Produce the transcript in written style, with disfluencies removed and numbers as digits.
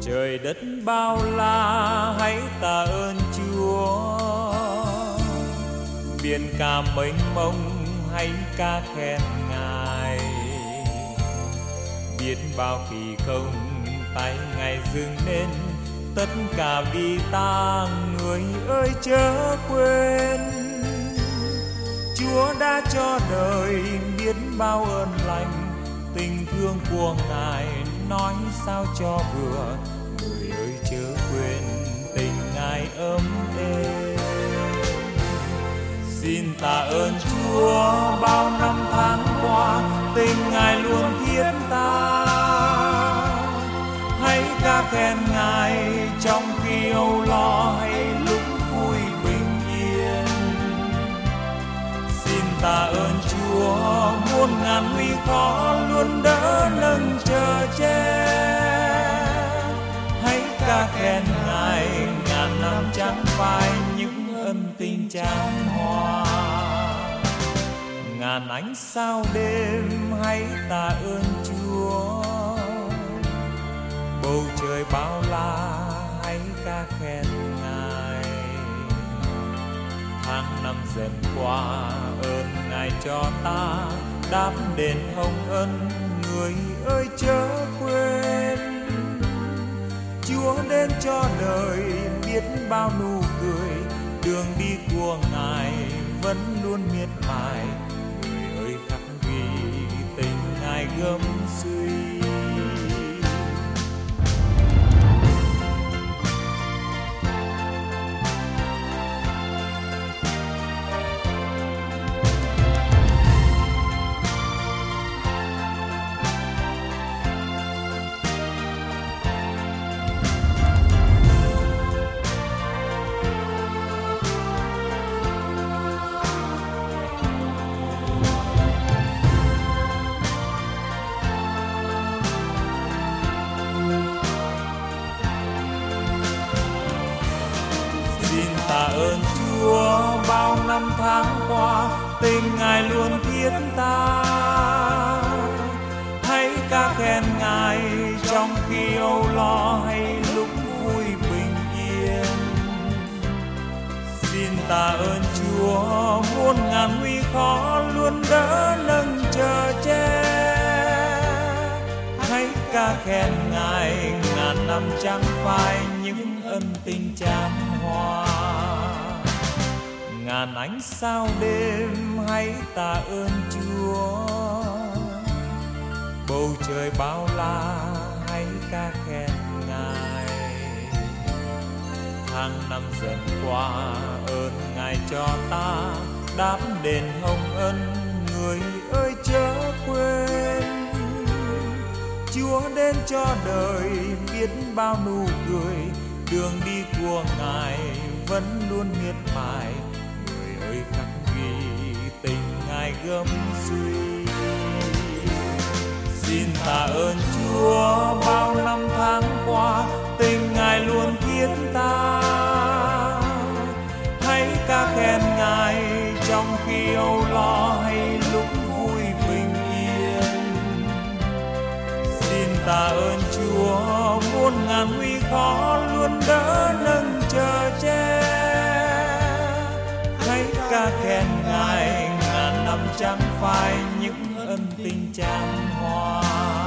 Trời đất bao la hãy tạ ơn Chúa, biển cả mênh mông hãy ca khen Ngài. Biết bao kỳ công tay Ngài dựng nên, tất cả vì ta người ơi chớ quên. Chúa đã cho đời biết bao ơn lành, tình thương của Ngài nói sao cho vừa. Người ơi chớ quên tình Ngài ấm êm. Xin tạ ơn Chúa bao năm tháng qua, tình Ngài luôn thiết tha. Hãy ca khen Ngài trong khi âu lo hay lúc vui bình yên. Xin tạ ơn Chúa muôn ngàn nguy khó luôn đỡ nâng chở che. Hãy ca khen Ngài ngàn năm chẳng phai những ân tình chan hòa. Ngàn ánh sao đêm hãy tạ ơn Chúa, bầu trời bao la hãy ca khen Ngài. Tháng năm dần qua ơn Ngài cho ta đáp đền hồng ân. Người ơi chớ quên, Chúa đến cho đời biết bao nụ cười. Đường đi của Ngài vẫn luôn miệt mài. Người ơi khắc ghi tình Ngài gấm suy. Tạ ơn Chúa bao năm tháng qua, tình Ngài luôn thiết tha. Hãy ca khen Ngài trong khi âu lo hay lúc vui bình yên. Xin tạ ơn Chúa muôn ngàn nguy khó luôn đỡ nâng chở che. Hãy ca khen Ngài ngàn năm chẳng phai những ân tình chan hòa. Ngàn ánh sao đêm hãy tạ ơn Chúa, bầu trời bao la hãy ca khen Ngài. Tháng năm dần qua ơn Ngài cho ta đáp đền hồng ân. Người ơi chớ quên, Chúa đến cho đời biết bao nụ cười. Đường đi của Ngài vẫn luôn miệt mài. Người ơi khắc ghi tình Ngài gấm suy. Xin tạ ơn Chúa bao năm tháng qua, tình Ngài luôn thiết tha. Hãy ca khen Ngài trong khi âu lo hay lúc vui bình yên. Xin tạ ơn Chúa muôn ngàn nguy khó luôn đỡ nâng chở che. Hãy ca khen Ngài ngàn năm chẳng phai những ân tình chan hòa.